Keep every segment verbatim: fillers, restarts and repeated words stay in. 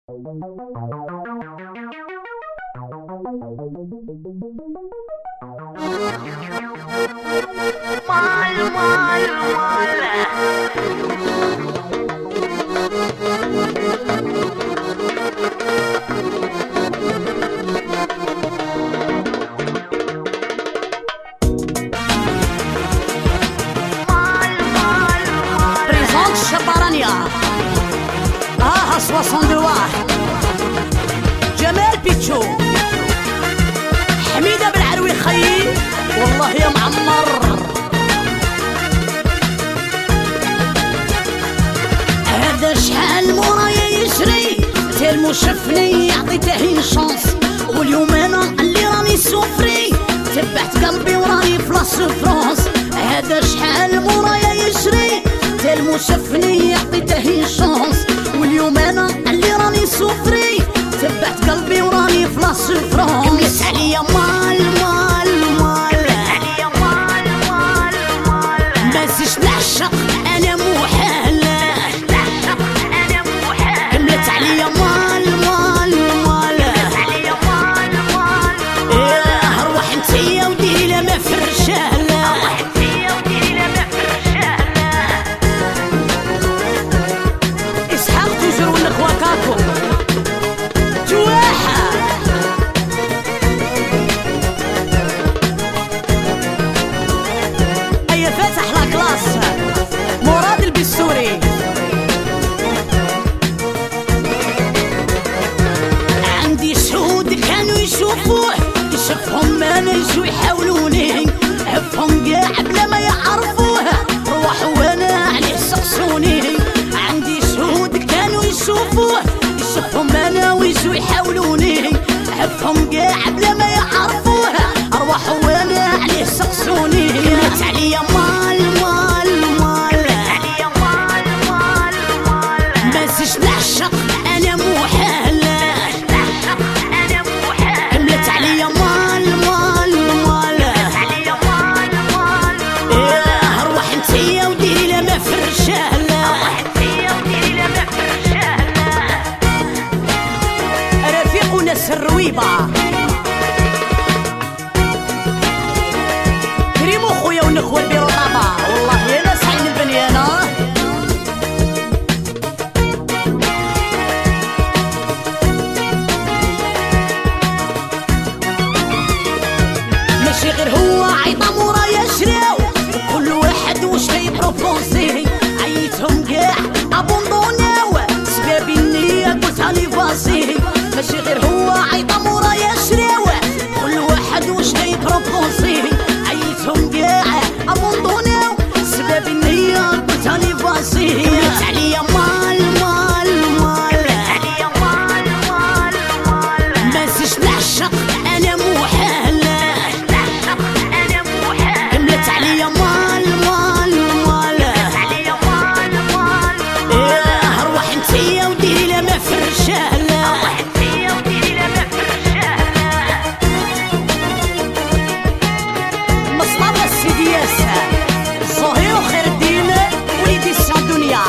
مال مال مال بريزونت الشبرانية اه سواسون دواح جمال بيتشو حميدة بالعروي خيي والله يا معمر. هذا شحال مورايا يشري تلمو شفني عطيته شانس، واليوم انا اللي راني سوفري تبعت قلبي وراني في لاس فرانس. هذا شحال مورايا يشري تلمو شفني عطيته شانس، واليوم انا اللي راني سوفري تبعت قلبي وراني في لاس فرانس. كملت عليا مال مال مال ما زيش نعشق انا محال، كملت عليا مال مال مال ايه روح انتيا وديري ما في الرجال. اسحاق توجور والاخوة كاكو جواحة اي فاتح لا كلاس مراد البسوري. عندي شهود كانوا يشوفوه يشوفهم انا يجوا يحاولوني، عفهم قاع بلا ما يعرفوه روحوا وانا عليه سقسوني. عندي شهود كانوا يشوفوه يشوفهم انا ويجوا يحاولوني، عفهم قاع بلا ما يعرفوه روحوا وانا عليه سقسوني. كملت عليا مال مال مال ما زيش نعشق انا محال، كملت عليا مال مال مال ايه روح انتيا وديري ما في الرجال. رفيقنا الرويبة كريمو خويا ونخوة البيرو طابا والله يا ناس عين البنيانة. ماشي غير هو عيطة مورايا شراو كل واحد واش كيبروبونسي، عيتهم كاع ابوندوناو سبابي النية قلت هاني فاسي. ماشي غير هو عيطة مورايا شراو كل واحد واش كيبروبونسي، عيتهم كاع ابوندوناو سبابي النية قلت هاني فاسي. كملت عليا مال مال مال ما زيش نعشق انا محال، كملت عليا مال مال مال ايه روح انتيا وديري ما في الرجال. مصطفى السيدي ياسر الظهير وخير الدين وليدي الدنيا.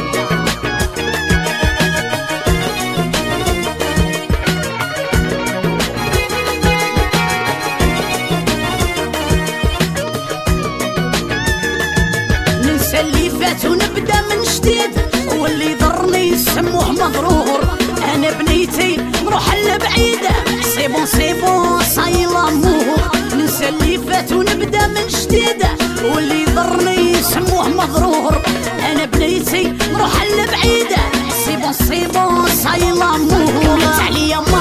ننسى اللي فات ونبدا من جديد، واللي ضرني يسموه مضرور. انا بنيتي نروح لبعيده سيبون سيبون صاي لامور. ننسى اللي فات ونبدا من جديد، واللي ضرني يسموه مضرور. انا بنيتي نروح لبعيده سيبون سيبون صاي لامور. كملت عليا